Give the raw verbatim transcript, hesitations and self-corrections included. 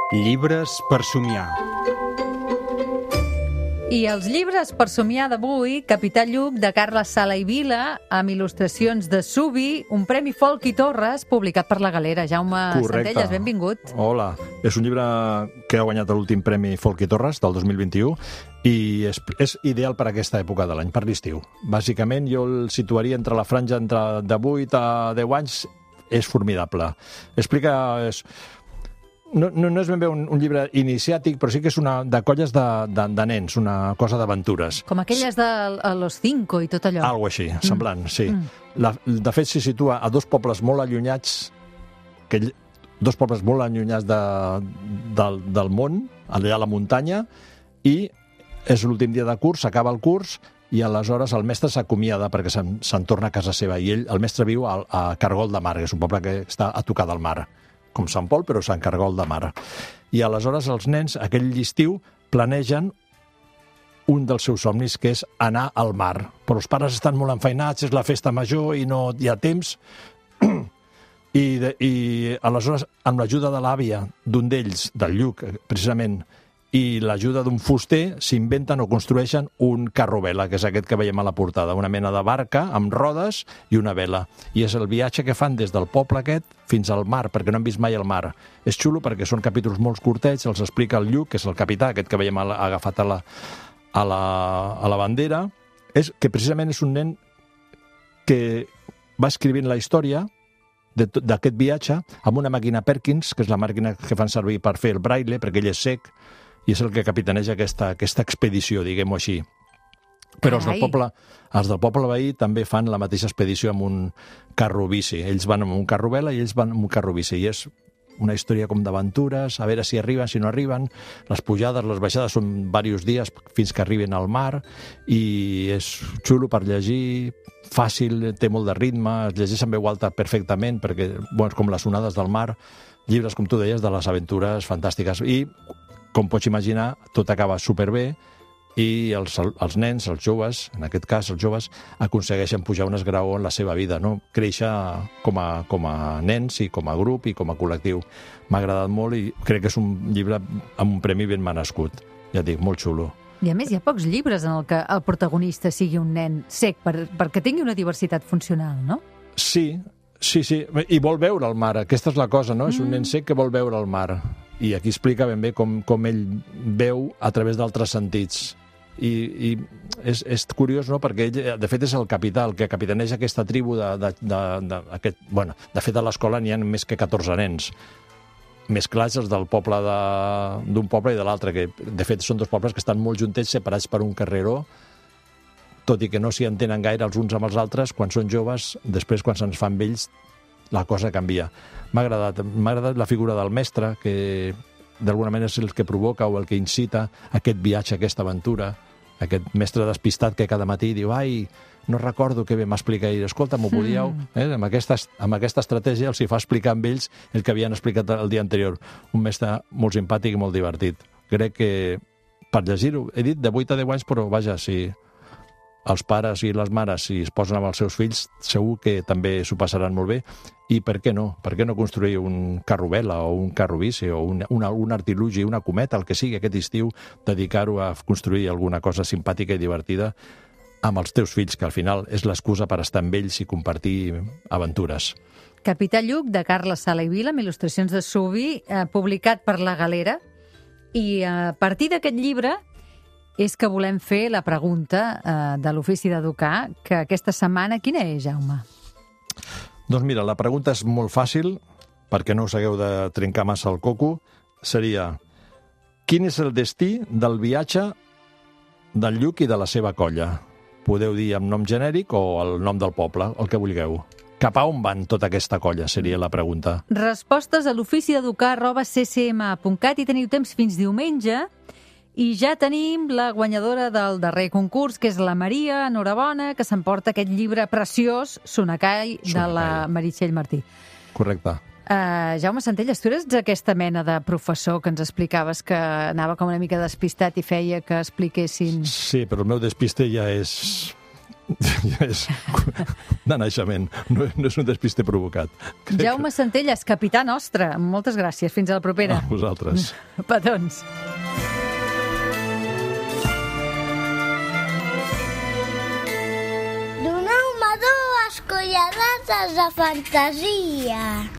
Llibres per somiar. I els llibres per somiar d'avui, Capità Lluc, de Carles Sala i Vila, amb il·lustracions de Subi, un premi Folk i Torres, publicat per La Galera. Jaume Correcte. Centelles, benvingut. Hola. És un llibre que ha guanyat l'últim premi Folk i Torres del dos mil vint-i-u i és, és ideal per a aquesta època de l'any, per l'estiu. Bàsicament, jo el situaria entre la franja entre de vuit a deu anys. És formidable. Explica... És, No, no, no és ben bé un, un llibre iniciàtic, però sí que és una de colles de, de, de nens, una cosa d'aventures. Com aquelles de a Los Cinco i tot allò. Algo així, semblant, mm. sí. Mm. La, de fet, s'hi situa a dos pobles molt allunyats, que, dos pobles molt allunyats de, del, del món, allà a la muntanya, i és l'últim dia de curs, s'acaba el curs, i aleshores el mestre s'acomiada perquè se'n, se'n torna a casa seva, i ell, el mestre viu a, a Cargol de Mar, que és un poble que està a tocar del mar, com Sant Pol, però Sant Cargol de Mar. I aleshores els nens, aquell estiu, planegen un dels seus somnis, que és anar al mar. Però els pares estan molt enfeinats, és la festa major i no hi ha temps. I, de, i aleshores, amb l'ajuda de l'àvia d'un d'ells, del Lluc, precisament, i l'ajuda d'un fuster, s'inventen o construeixen un carro-vela, que és aquest que veiem a la portada, una mena de barca amb rodes i una vela. I és el viatge que fan des del poble aquest fins al mar, perquè no han vist mai el mar. És xulo perquè són capítols molt curtets, els explica el Lluc, que és el capità, aquest que veiem agafat a la, a la, a la bandera, és que precisament és un nen que va escrivint la història d'aquest viatge amb una màquina Perkins, que és la màquina que fan servir per fer el braille, perquè ell és cec, i és el que capitaneja aquesta, aquesta expedició, diguem-ho així. Però els del, poble, els del poble veí també fan la mateixa expedició amb un carro bici. Ells van amb un carro vela i ells van amb un carro bici. I és una història com d'aventures, a veure si arriben, si no arriben. Les pujades, les baixades són diversos dies fins que arriben al mar, i és xulo per llegir, fàcil, té molt de ritme, es llegeix en veu alta perfectament, perquè, bueno, com les onades del mar, llibres, com tu deies, de les aventures fantàstiques. I com pots imaginar, tot acaba superbé i els, els nens, els joves, en aquest cas els joves, aconsegueixen pujar un esgraó en la seva vida, no? Créixer com a, com a nens i com a grup i com a col·lectiu. M'ha agradat molt i crec que és un llibre amb un premi ben merescut. Ja et dic, molt xulo. I a més hi ha pocs llibres en el que el protagonista sigui un nen cec, per, perquè tingui una diversitat funcional, no? Sí, sí, sí. I vol veure el mar. Aquesta és la cosa, no? Mm. És un nen cec que vol veure el mar. I aquí explica ben bé com, com ell veu a través d'altres sentits. I, i és, és curiós, no?, perquè ell, de fet, és el capità, el que capitaneja aquesta tribu de, de, de, de, aquest, bueno, de fet, a l'escola n'hi ha més que catorze nens, més clars els del poble de, d'un poble i de l'altre, que de fet són dos pobles que estan molt juntets, separats per un carreró, tot i que no s'hi entenen gaire els uns amb els altres. Quan són joves, després, quan se'ns fan vells, la cosa canvia. M'ha agradat, m'ha agradat la figura del mestre, que d'alguna manera és el que provoca o el que incita aquest viatge, aquesta aventura, aquest mestre despistat que cada matí diu: ai, no recordo què bé m'explica ell, escolta, m'ho podíeu... Mm. Eh? Amb, aquesta, amb aquesta estratègia els hi fa explicar amb ells el que havien explicat el dia anterior. Un mestre molt simpàtic i molt divertit. Crec que, per llegir-ho, he dit de vuit a deu anys, però vaja, si els pares i les mares, si es posen amb els seus fills, segur que també s'ho passaran molt bé. I per què no? Per què no construir un carro vela o un carro bici o un, una, un artilugi, una cometa, el que sigui aquest estiu, dedicar-ho a construir alguna cosa simpàtica i divertida amb els teus fills, que al final és l'excusa per estar amb ells i compartir aventures. Capità Lluc, de Carles Sala i Vila, amb il·lustracions de Subi, eh, publicat per La Galera. I a partir d'aquest llibre és que volem fer la pregunta eh, de l'Ofici d'Educar, que aquesta setmana, quina és, Jaume? Doncs mira, la pregunta és molt fàcil, perquè no us hagueu de trencar massa el coco. Seria: quin és el destí del viatge del Lluc i de la seva colla? Podeu dir amb nom genèric o el nom del poble, el que vulgueu. Cap a on van tota aquesta colla, seria la pregunta. Respostes a l'ofici d'educar arroba c c m punt cat i teniu temps fins diumenge. I ja tenim la guanyadora del darrer concurs, que és la Maria, enhorabona, que s'emporta aquest llibre preciós, Sonacai, de la Meritxell Martí. Correcte. Uh, Jaume Centelles, tu eres aquesta mena de professor que ens explicaves que anava com una mica despistat i feia que expliquessin... Sí, però el meu despiste ja és és de naixement, no, no és un despiste provocat. Crec Jaume Centelles, capità nostre, moltes gràcies. Fins a la propera. A vosaltres. Petons. Doneu-me dues cullerades de fantasia.